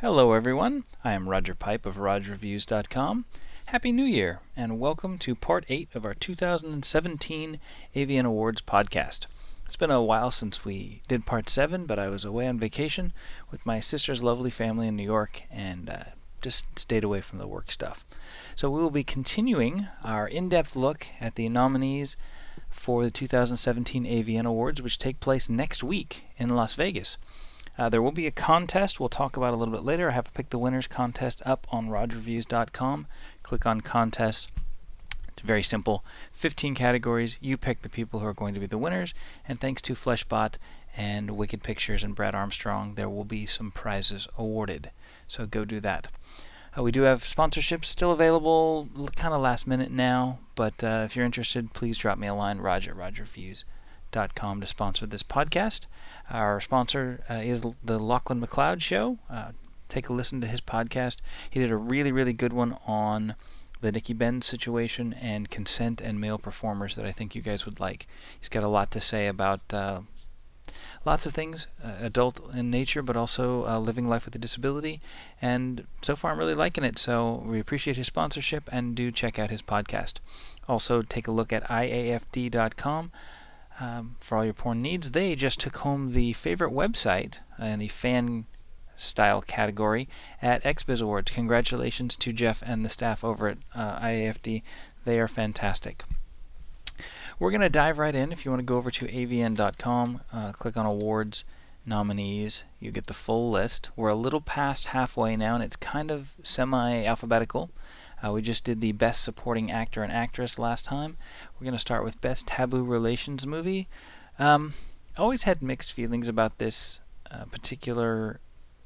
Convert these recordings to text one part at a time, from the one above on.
Hello everyone, I am Roger Pipe of RodgeReviews.com. Happy New Year, and welcome to Part 8 of our 2017 AVN Awards podcast. It's been a while since we did Part 7, but I was away on vacation with my sister's lovely family in New York and just stayed away from the work stuff. So we will be continuing our in-depth look at the nominees for the 2017 AVN Awards, which take place next week in Las Vegas. There will be a contest we'll talk about a little bit later. I have a Pick the Winners contest up on RodgeReviews.com. Click on contest. It's very simple. 15 categories. You pick the people who are going to be the winners. And thanks to Fleshbot and Wicked Pictures and Brad Armstrong, there will be some prizes awarded. So go do that. We do have sponsorships still available, kind of last minute now. But if you're interested, please drop me a line, RodgeReviews.com, to sponsor this podcast. Our sponsor is the Lachlan McLeod Show. Take a listen to his podcast. He did a really, really good one on the Nikki Benz situation and consent and male performers that I think you guys would like. He's got a lot to say about lots of things, adult in nature, but also living life with a disability. And so far I'm really liking it, so we appreciate his sponsorship and do check out his podcast. Also, take a look at IAFD.com. For all your porn needs. They just took home the favorite website in the fan style category at XBiz Awards. Congratulations to Jeff and the staff over at IAFD. They are fantastic. We're going to dive right in. If you want to go over to avn.com, click on awards, nominees, you get the full list. We're a little past halfway now, and it's kind of semi-alphabetical. We just did the Best Supporting Actor and Actress last time. We're going to start with Best Taboo Relations Movie. Always had mixed feelings about this particular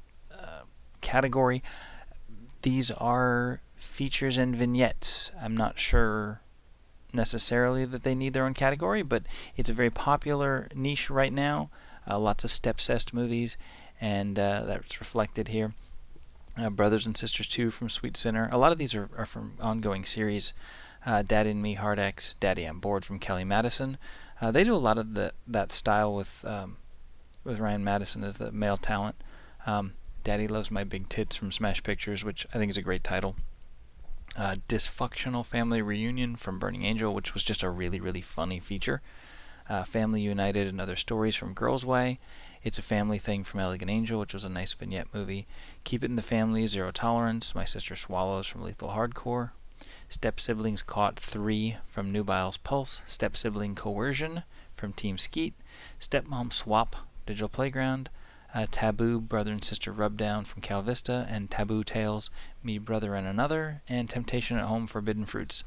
category. These are features and vignettes. I'm not sure necessarily that they need their own category, but it's a very popular niche right now. Lots of step-cest movies, and that's reflected here. Brothers and Sisters 2 from Sweet Sinner. A lot of these are from ongoing series. Daddy and Me, Hard X, Daddy I'm Bored from Kelly Madison. They do a lot of that style with Ryan Madison as the male talent. Daddy Loves My Big Tits from Smash Pictures, which I think is a great title. Dysfunctional Family Reunion from Burning Angel, which was just a really, really funny feature. Family United and Other Stories from Girls' Way. It's a Family Thing from Elegant Angel, which was a nice vignette movie. Keep It in the Family, Zero Tolerance, My Sister Swallows from Lethal Hardcore. Step Siblings Caught 3 from Nubile's Pulse. Step Sibling Coercion from Team Skeet. Stepmom Swap, Digital Playground. Taboo, Brother and Sister Rubdown from Cal Vista. And Taboo Tales, Me, Brother and Another. And Temptation at Home, Forbidden Fruits.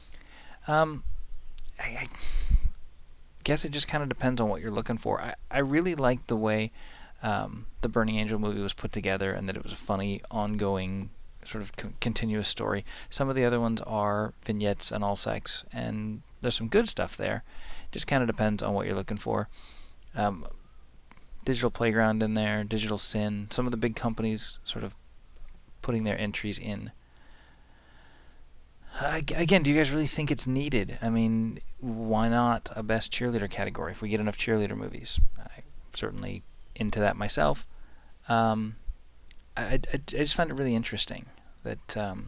I guess it just kind of depends on what you're looking for. I really liked the way the Burning Angel movie was put together, and that it was a funny, ongoing, sort of continuous story. Some of the other ones are vignettes and all sex, and there's some good stuff there. Just kind of depends on what you're looking for. Digital Playground in there, Digital Sin, some of the big companies sort of putting their entries in. Again, do you guys really think it's needed? I mean, why not a Best Cheerleader category if we get enough cheerleader movies? I'm certainly into that myself. I just find it really interesting that that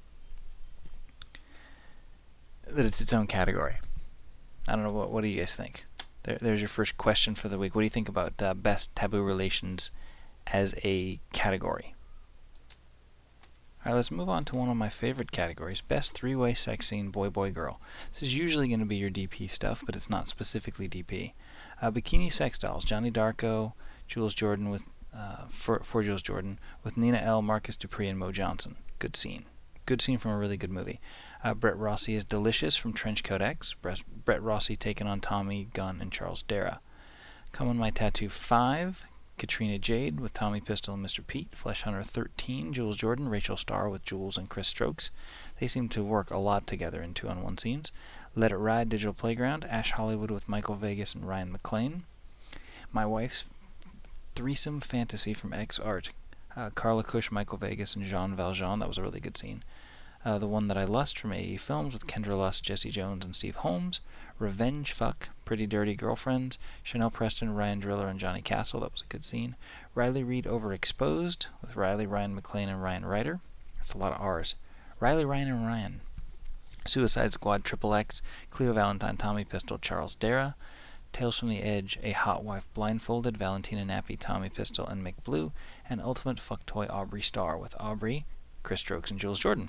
it's its own category. I don't know, what do you guys think? There's your first question for the week. What do you think about Best Taboo Relations as a category? Alright, let's move on to one of my favorite categories, Best Three-Way Sex Scene, Boy, Boy, Girl. This is usually going to be your DP stuff, but it's not specifically DP. Bikini Sex Dolls, Johnny Darko, Jules Jordan with for Jules Jordan, with Nina L., Marcus Dupree, and Mo Johnson. Good scene. Good scene from a really good movie. Brett Rossi is Delicious from Trenchcoat X. Brett Rossi taking on Tommy Gunn and Charles Dara. Come On My Tattoo 5, Katrina Jade with Tommy Pistol and Mr. Pete. Flesh Hunter 13, Jules Jordan, Rachel Starr with Jules and Chris Strokes. They seem to work a lot together in 2-on-1 scenes. Let It Ride, Digital Playground, Ash Hollywood with Michael Vegas and Ryan McClane. My Wife's Threesome Fantasy from X Art. Carla Cush, Michael Vegas, and Jean Valjean. That was a really good scene. The One That I Lust from AE Films with Kendra Lust, Jesse Jones, and Steve Holmes. Revenge Fuck, Pretty Dirty Girlfriends, Chanel Preston, Ryan Driller, and Johnny Castle. That was a good scene. Riley Reid Overexposed with Riley, Ryan McClane, and Ryan Ryder. That's a lot of R's. Riley, Ryan, and Ryan. Suicide Squad, Triple X, Cleo Valentine, Tommy Pistol, Charles Dara. Tales from the Edge, A Hot Wife Blindfolded, Valentina Nappi, Tommy Pistol, and Mick Blue. And Ultimate Fuck Toy, Aubrey Starr with Aubrey, Chris Strokes, and Jules Jordan.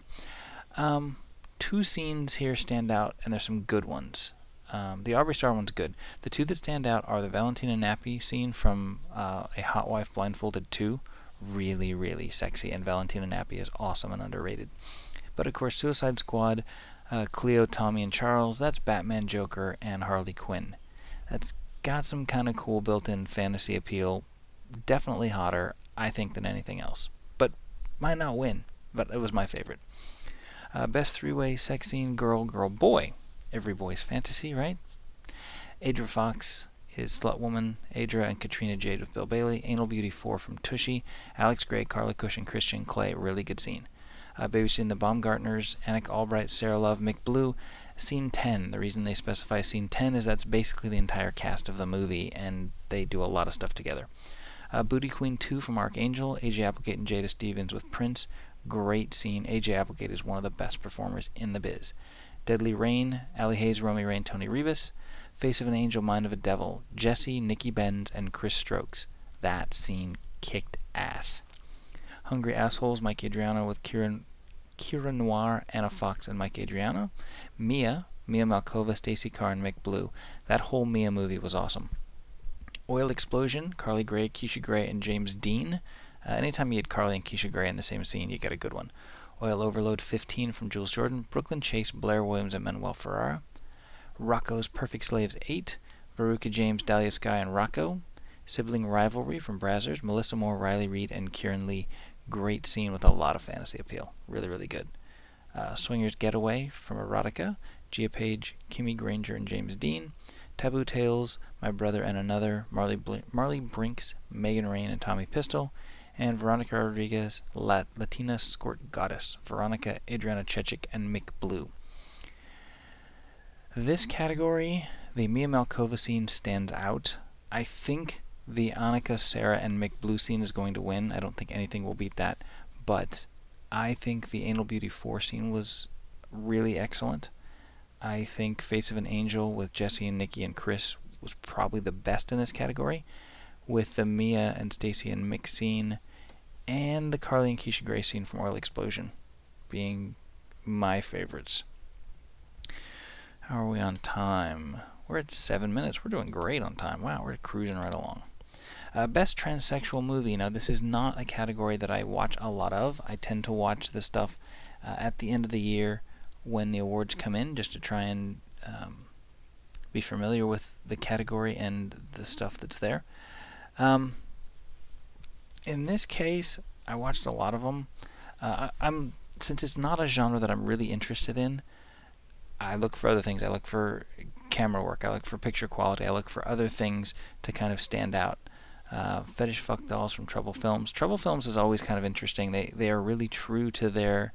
Two scenes here stand out, and there's some good ones. The Aubrey Starr one's good. The two that stand out are the Valentina Nappi scene from A Hot Wife Blindfolded 2. Really, really sexy, and Valentina Nappi is awesome and underrated. But of course, Suicide Squad, Cleo, Tommy, and Charles, that's Batman, Joker, and Harley Quinn. That's got some kind of cool built-in fantasy appeal. Definitely hotter, I think, than anything else. But might not win, but it was my favorite. Best three-way sex scene, girl, girl, boy. Every boy's fantasy, right? Adra Fox is Slut Woman, Adra and Katrina Jade with Bill Bailey, Anal Beauty 4 from Tushy, Alex Gray, Carla Cush, and Christian Clay, really good scene. Babysitting the Baumgartners, Anik Albright, Sarah Love, Mick Blue, Scene 10. The reason they specify Scene 10 is that's basically the entire cast of the movie, and they do a lot of stuff together. Booty Queen 2 from Archangel, AJ Applegate and Jada Stevens with Prince, great scene. AJ Applegate is one of the best performers in the biz. Deadly Rain, Ali Hayes, Romy Rain, Tony Rebus. Face of an Angel, Mind of a Devil, Jesse, Nikki Benz, and Chris Strokes. That scene kicked ass. Hungry Assholes, Mike Adriano with Kira Noir, Anna Fox, and Mike Adriano. Mia Malkova, Stacey Carr, and Mick Blue. That whole Mia movie was awesome. Oil Explosion, Carly Gray, Keisha Gray, and James Dean. Anytime you get Carly and Keisha Gray in the same scene, you get a good one. Oil Overload 15 from Jules Jordan, Brooklyn Chase, Blair Williams, and Manuel Ferrara. Rocco's Perfect Slaves 8, Veruca James, Dahlia Sky, and Rocco. Sibling Rivalry from Brazzers, Melissa Moore, Riley Reid, and Kieran Lee. Great scene with a lot of fantasy appeal. Really, really good. Swingers Getaway from Erotica, Gia Page, Kimmy Granger, and James Dean. Taboo Tales, My Brother and Another, Marley Brinks, Megan Rain, and Tommy Pistol. And Veronica Rodriguez, Latina Escort Goddess, Veronica, Adriana Chechik, and Mick Blue. This category, the Mia Malkova scene stands out. I think the Annika, Sarah, and Mick Blue scene is going to win. I don't think anything will beat that. But I think the Anal Beauty 4 scene was really excellent. I think Face of an Angel with Jesse and Nikki and Chris was probably the best in this category, with the Mia and Stacey and Mick scene and the Carly and Keisha Gray scene from Oil Explosion being my favorites. How are we on time? We're at 7 minutes. We're doing great on time. Wow, we're cruising right along. Best transsexual movie. Now, this is not a category that I watch a lot of. I tend to watch this stuff at the end of the year when the awards come in, just to try and be familiar with the category and the stuff that's there. In this case, I watched a lot of them. Since it's not a genre that I'm really interested in, I look for other things. I look for camera work. I look for picture quality. I look for other things to kind of stand out. Fetish Fuck Dolls from Trouble Films. Trouble Films is always kind of interesting. They are really true to their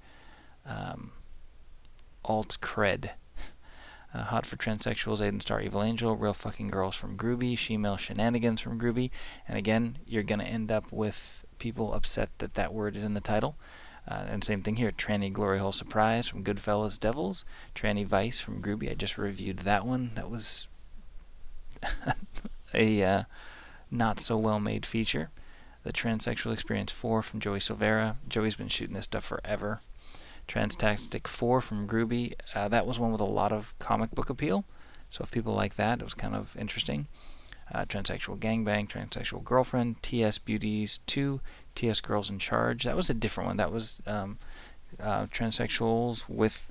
alt cred. Hot for Transsexuals, Aiden Starr, Evil Angel, Real Fucking Girls from Groovy, Shemale Shenanigans from Groovy. And again, you're going to end up with people upset that that word is in the title. And same thing here, Tranny Glory Hole Surprise from Goodfellas Devils, Tranny Vice from Groovy. I just reviewed that one. That was a not so well made feature. The Transsexual Experience 4 from Joey Silvera. Joey's been shooting this stuff forever. Transtastic 4 from Groovy. That was one with a lot of comic book appeal. So if people like that, it was kind of interesting. Transsexual Gangbang, Transsexual Girlfriend, TS Beauties 2, TS Girls in Charge. That was a different one. That was transsexuals with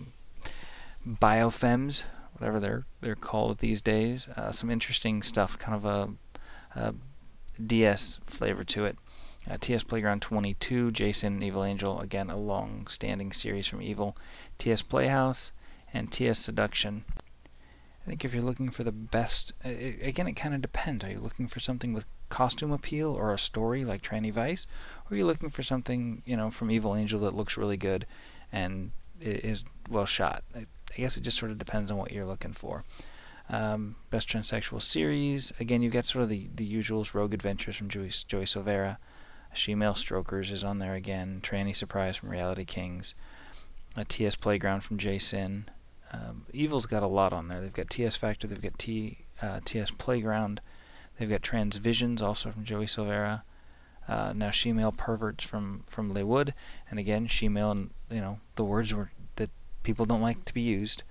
biofems, whatever they're called these days. Some interesting stuff, kind of a DS flavor to it. TS Playground 22, Jason, Evil Angel, again a long-standing series from Evil. TS Playhouse, and TS Seduction. I think if you're looking for the best, again, it kind of depends. Are you looking for something with costume appeal or a story like Tranny Vice? Or are you looking for something, from Evil Angel that looks really good and is well shot? I guess it just sort of depends on what you're looking for. Best Transsexual Series. Again, you've got sort of the usuals. Rogue Adventures from Joey Silvera. She-Male Strokers is on there again. Tranny Surprise from Reality Kings. TS Playground from J-Sin. Evil's got a lot on there. They've got TS Factor. They've got TS Playground. They've got Transvisions, also from Joey Silvera. Now She-Male Perverts from Leigh Wood. And again, She-Male, and the words that people don't like to be used.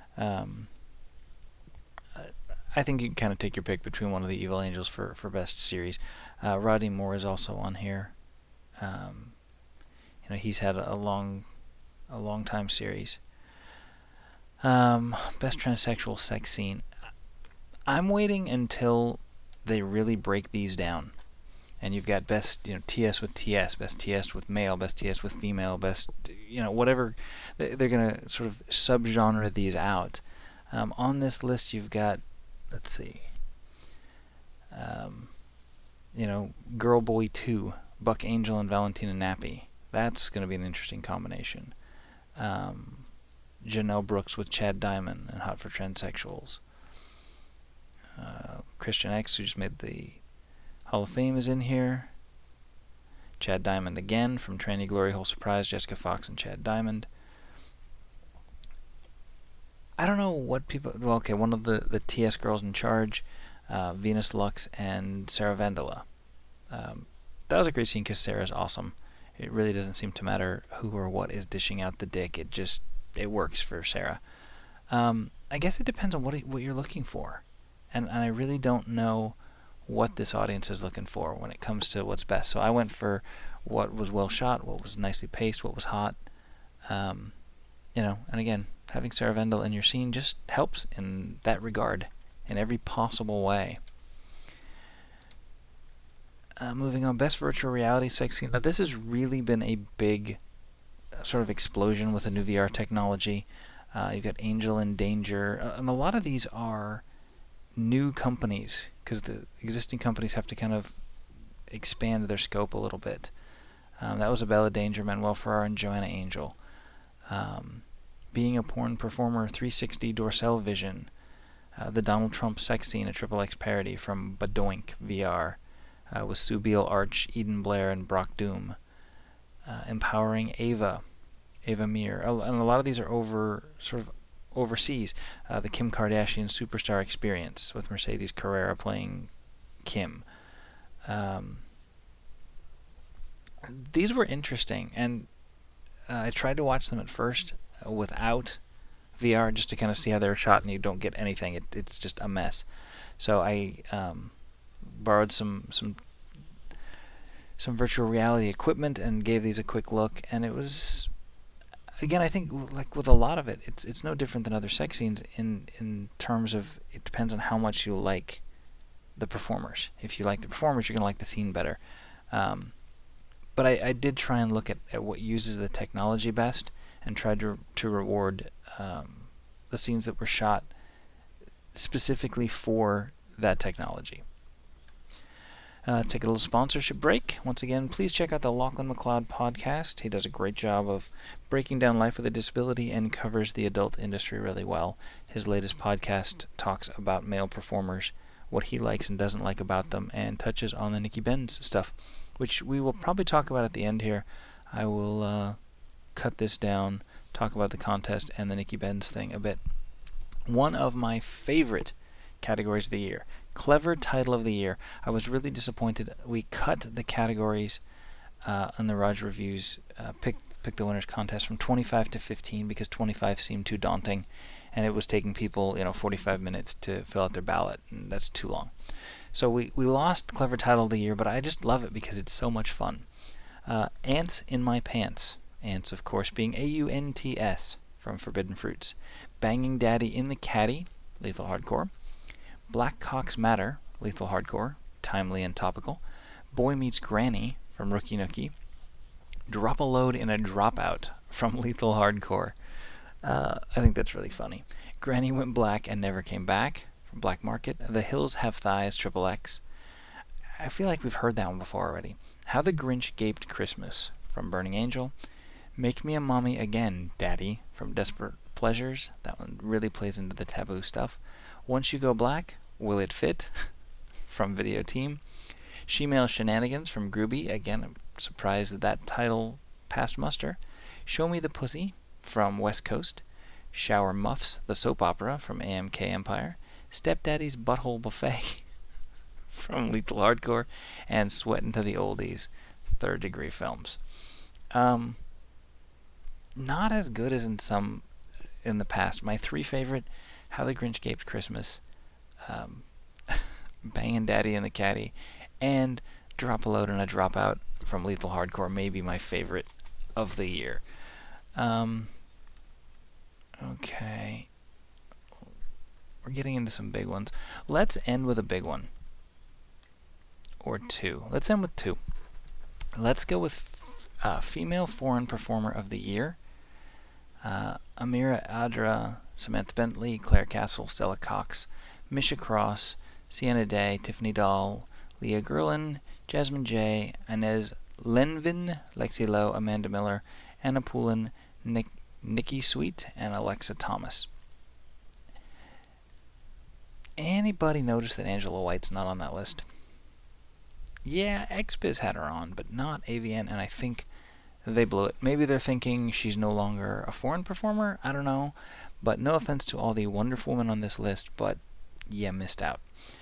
I think you can kind of take your pick between one of the Evil Angels for best series. Rodney Moore is also on here. He's had a long time series. Best transsexual sex scene. I'm waiting until they really break these down, and you've got best TS with TS, best TS with male, best TS with female, best whatever. They're gonna sort of subgenre these out. On this list, you've got, let's see, Girl Boy 2, Buck Angel and Valentina Nappy. That's going to be an interesting combination. Janelle Brooks with Chad Diamond and Hot for Transsexuals. Christian X, who just made the Hall of Fame, is in here. Chad Diamond again from Tranny Glory Hole Surprise, Jessica Fox and Chad Diamond. I don't know what people... Well, okay, one of the TS girls in charge, Venus Lux and Sarah Vandala. That was a great scene because Sarah's awesome. It really doesn't seem to matter who or what is dishing out the dick. It works for Sarah. I guess it depends on what you're looking for. And I really don't know what this audience is looking for when it comes to what's best. So I went for what was well shot, what was nicely paced, what was hot. And again, having Sarah Vendel in your scene just helps in that regard in every possible way. Moving on, best virtual reality sex scene. Now this has really been a big sort of explosion with the new VR technology. You've got Angel in Danger, and a lot of these are new companies because the existing companies have to kind of expand their scope a little bit. That was Abella Danger, Manuel Ferrara, and Joanna Angel. Being a Porn Performer 360 Dorsal Vision. The Donald Trump sex scene, a XXX parody from Badoink VR. With Sue Beal, Arch, Eden Blair, and Brock Doom. Empowering Ava Mir. And a lot of these are overseas. The Kim Kardashian Superstar Experience with Mercedes Carrera playing Kim. These were interesting, and I tried to watch them at first without VR just to kind of see how they were shot, and you don't get anything. It's just a mess. So I borrowed some virtual reality equipment and gave these a quick look, and it was, again, I think like with a lot of it, it's no different than other sex scenes in terms of it depends on how much you like the performers. If you like the performers, you're going to like the scene better. But I did try and look at what uses the technology best and tried to reward the scenes that were shot specifically for that technology. Take a little sponsorship break. Once again, please check out the Lachlan McLeod podcast. He does a great job of breaking down life with a disability and covers the adult industry really well. His latest podcast talks about male performers, what he likes and doesn't like about them, and touches on the Nikki Benz stuff, which we will probably talk about at the end here. I will cut this down, talk about the contest and the Nikki Benz thing a bit. One of my favorite categories of the year. Clever title of the year. I was really disappointed. We cut the categories on the Raj Reviews, pick the winners contest from 25 to 15 because 25 seemed too daunting, and it was taking people 45 minutes to fill out their ballot, and that's too long. So we lost Clever Title of the Year, but I just love it because it's so much fun. Ants in My Pants. Ants, of course, being AUNTS from Forbidden Fruits. Banging Daddy in the Caddy, Lethal Hardcore. Black Cocks Matter, Lethal Hardcore, timely and topical. Boy Meets Granny from Rookie Nookie. Drop a Load in a Dropout from Lethal Hardcore. I think that's really funny. Granny Went Black and Never Came Back from Black Market. The Hills Have Thighs, XXX. I feel like we've heard that one before already. How the Grinch Gaped Christmas from Burning Angel. Make Me a Mommy Again, Daddy from Desperate Pleasures. That one really plays into the taboo stuff. Once You Go Black, Will It Fit? From Video Team. Shemale Shenanigans from Groovy. Again, I'm surprised that title passed muster. Show Me the Pussy from West Coast. Shower Muffs, the soap opera from AMK Empire. Stepdaddy's Butthole Buffet from Lethal Hardcore. And Sweatin' to the Oldies, Third Degree Films. Not as good as in some in the past. My three favorite: How the Grinch Gaped Christmas, Bangin' Daddy and the Caddy, and Drop a Load and a Dropout from Lethal Hardcore may be my favorite of the year. Okay. We're getting into some big ones. Let's end with a big one. Or two. Let's end with two. Let's go with Female Foreign Performer of the Year. Amira Adra, Samantha Bentley, Claire Castle, Stella Cox, Misha Cross, Sienna Day, Tiffany Dahl, Leah Gerlin, Jasmine J, Inez Lenvin, Lexi Lowe, Amanda Miller, Anna Poulin, Nikki Sweet, and Alexa Thomas. Anybody notice that Angela White's not on that list? Yeah, XBiz had her on, but not AVN, and I think they blew it. Maybe they're thinking she's no longer a foreign performer. I don't know. But no offense to all the wonderful women on this list, but yeah, missed out.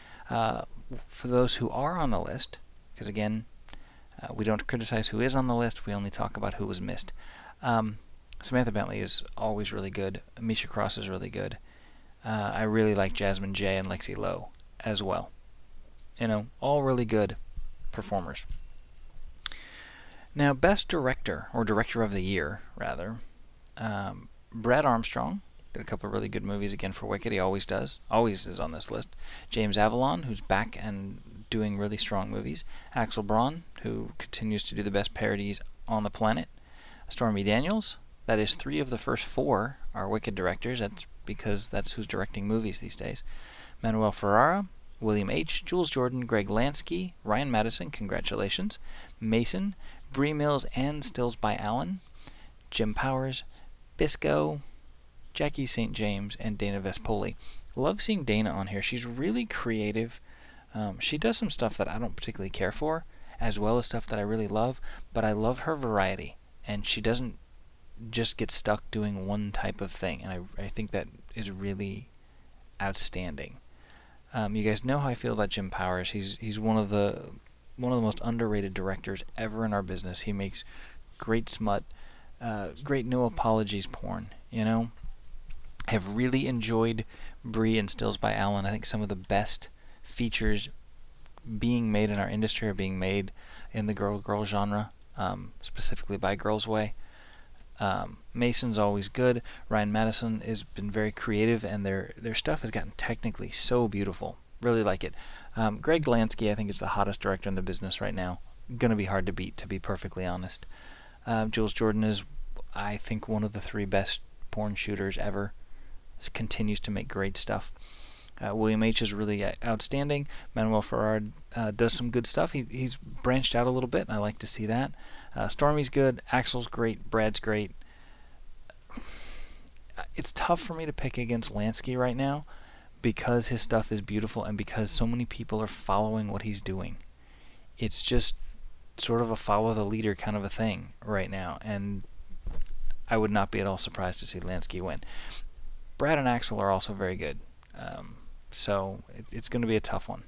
For those who are on the list, because again, we don't criticize who is on the list, we only talk about who was missed. Samantha Bentley is always really good. Misha Cross is really good. I really like Jasmine J and Lexi Lowe as well. You know, all really good performers. Now, Best Director, or Director of the Year, rather. Brad Armstrong did a couple of really good movies again for Wicked. He always does. Always is on this list. James Avalon, who's back and doing really strong movies. Axel Braun, who continues to do the best parodies on the planet. Stormy Daniels. That is 3 of the first 4 are Wicked directors. That's because that's who's directing movies these days. Manuel Ferrara, William H., Jules Jordan, Greg Lansky, Ryan Madison, congratulations, Mason, Bree Mills and Stills by Allen, Jim Powers, Bisco, Jackie St. James, and Dana Vespoli. Love seeing Dana on here. She's really creative. She does some stuff that I don't particularly care for, as well as stuff that I really love, but I love her variety, and she doesn't just get stuck doing one type of thing, and I think that is really outstanding. You guys know how I feel about Jim Powers. He's one of the most underrated directors ever in our business. He makes great smut, great no apologies porn. You know, I have really enjoyed Bree and Stills by Allen. I think some of the best features being made in our industry are being made in the girl genre, specifically by Girls Way. Mason's always good. Ryan Madison has been very creative, and their stuff has gotten technically so beautiful. Really like it. Greg Lansky, I think, is the hottest director in the business right now. Gonna be hard to beat, to be perfectly honest. Jules Jordan is, I think, one of the 3 best porn shooters ever. Continues to make great stuff. William H. is really outstanding. Manuel Ferrara does some good stuff. He's branched out a little bit, and I like to see that. Stormy's good. Axel's great. Brad's great. It's tough for me to pick against Lansky right now because his stuff is beautiful and because so many people are following what he's doing. It's just sort of a follow the leader kind of a thing right now, and I would not be at all surprised to see Lansky win. Brad and Axel are also very good. So it's going to be a tough one.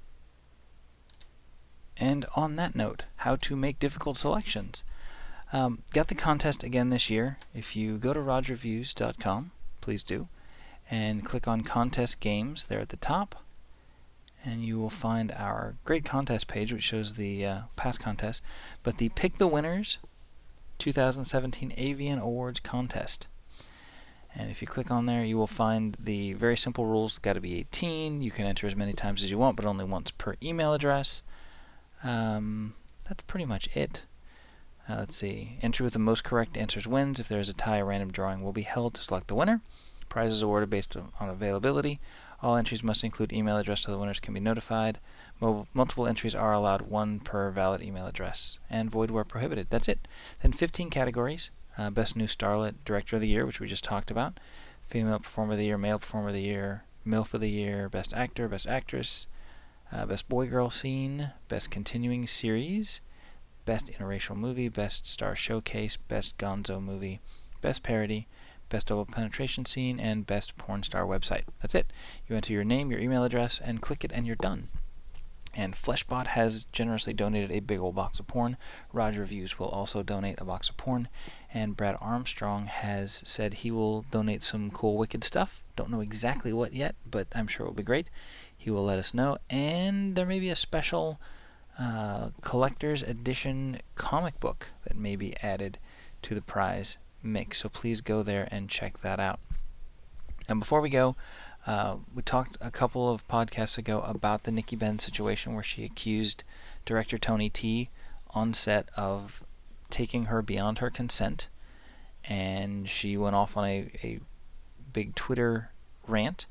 And on that note, how to make difficult selections. Got the contest again this year. If you go to rodreviews.com, please do, and click on Contest Games there at the top, and you will find our great contest page, which shows the past contests, but the Pick the Winners 2017 AVN Awards Contest. And if you click on there, you will find the very simple rules. Got to be 18. You can enter as many times as you want, but only once per email address. That's pretty much it. Let's see. Entry with the most correct answers wins. If there is a tie, a random drawing will be held to select the winner. Prizes awarded based on availability. All entries must include email address so the winners can be notified. Multiple entries are allowed, 1 per valid email address, and void where prohibited. That's it. Then 15 categories. Best New Starlet, Director of the Year, which we just talked about. Female Performer of the Year, Male Performer of the Year, MILF of the Year, Best Actor, Best Actress, Best Boy-Girl Scene, Best Continuing Series, Best Interracial Movie, Best Star Showcase, Best Gonzo Movie, Best Parody, Best Double Penetration Scene, and Best Porn Star Website. That's it. You enter your name, your email address, and click it, and you're done. And Fleshbot has generously donated a big old box of porn. Roger Reviews will also donate a box of porn. And Brad Armstrong has said he will donate some cool Wicked stuff. Don't know exactly what yet, but I'm sure it will be great. He will let us know. And there may be a special collector's edition comic book that may be added to the prize mix. So please go there and check that out. And before we go, we talked a couple of podcasts ago about the Nikki Benz situation where she accused director Tony T on set of taking her beyond her consent, and she went off on a big Twitter rant.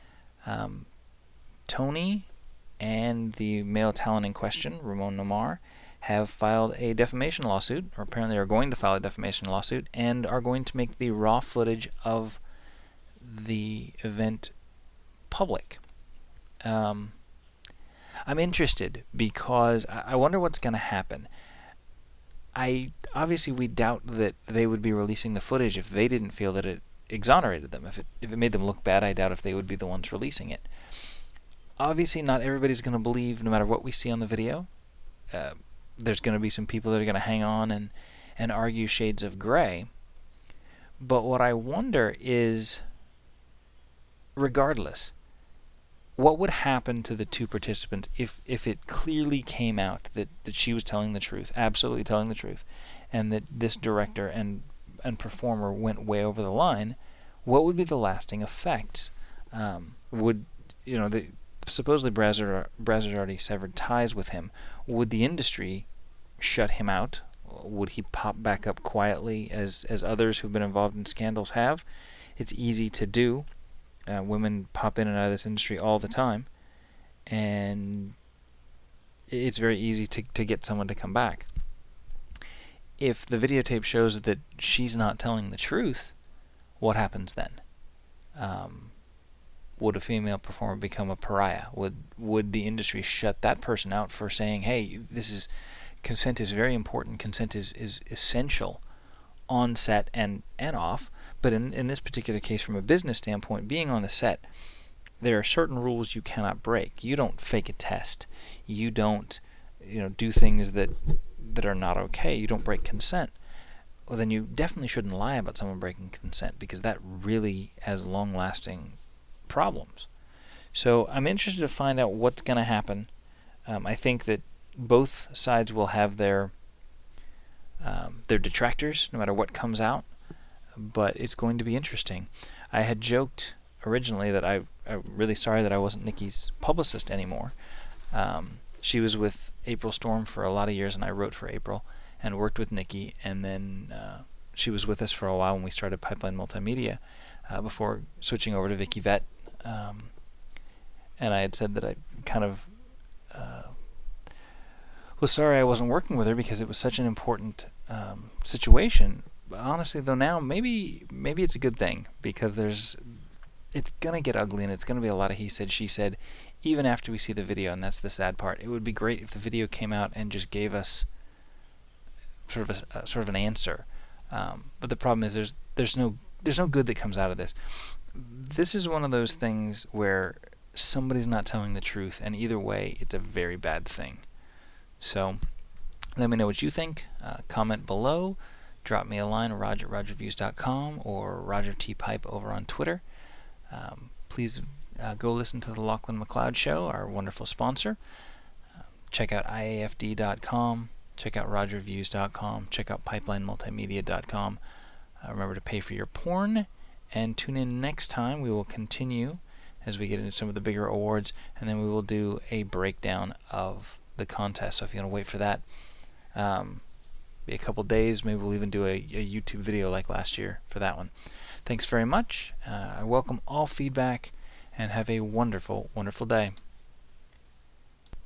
Tony and the male talent in question, Ramon Namar, have filed a defamation lawsuit, or apparently are going to file a defamation lawsuit, and are going to make the raw footage of the event public. I'm interested because I wonder what's going to happen. Obviously we doubt that they would be releasing the footage if they didn't feel that it exonerated them. If it made them look bad, I doubt if they would be the ones releasing it. Obviously not everybody's going to believe no matter what we see on the video. There's going to be some people that are going to hang on and argue shades of gray. But what I wonder is, regardless, what would happen to the two participants if it clearly came out that she was telling the truth, absolutely telling the truth, and that this director and performer went way over the line? What would be the lasting effects? Supposedly Brazzard already severed ties with him. Would the industry shut him out? Would he pop back up quietly as others who've been involved in scandals have? It's easy to do. Women pop in and out of this industry all the time, and it's very easy to get someone to come back. If the videotape shows that she's not telling the truth, what happens then? Would a female performer become a pariah? Would the industry shut that person out for saying, hey, consent is very important, consent is essential on set and off? But in this particular case, from a business standpoint, being on the set, there are certain rules you cannot break. You don't fake a test. You don't do things that are not okay. You don't break consent. Well, then you definitely shouldn't lie about someone breaking consent, because that really has long-lasting problems. So I'm interested to find out what's going to happen. I think that both sides will have their detractors, no matter what comes out. But it's going to be interesting. I had joked originally that I'm really sorry that I wasn't Nikki's publicist anymore. She was with April Storm for a lot of years, and I wrote for April and worked with Nikki, and then she was with us for a while when we started Pipeline Multimedia before switching over to Vicky Vett. And I had said that I kind of was sorry I wasn't working with her because it was such an important situation. Honestly, though, now maybe it's a good thing, because it's gonna get ugly, and it's gonna be a lot of he said, she said, even after we see the video, and that's the sad part. It would be great if the video came out and just gave us sort of an answer. But the problem is there's no good that comes out of this. This is one of those things where somebody's not telling the truth, and either way, it's a very bad thing. So let me know what you think. Comment below. Drop me a line, roger@rogerviews.com, or Roger T. Pipe over on Twitter. Please go listen to the Lachlan McLeod Show, our wonderful sponsor. Check out iafd.com. Check out rogerviews.com. Check out pipelinemultimedia.com. Remember to pay for your porn, and tune in next time. We will continue as we get into some of the bigger awards, and then we will do a breakdown of the contest. So if you want to wait for that, be a couple days. Maybe we'll even do a YouTube video like last year for that one. Thanks very much. I welcome all feedback, and have a wonderful, wonderful day.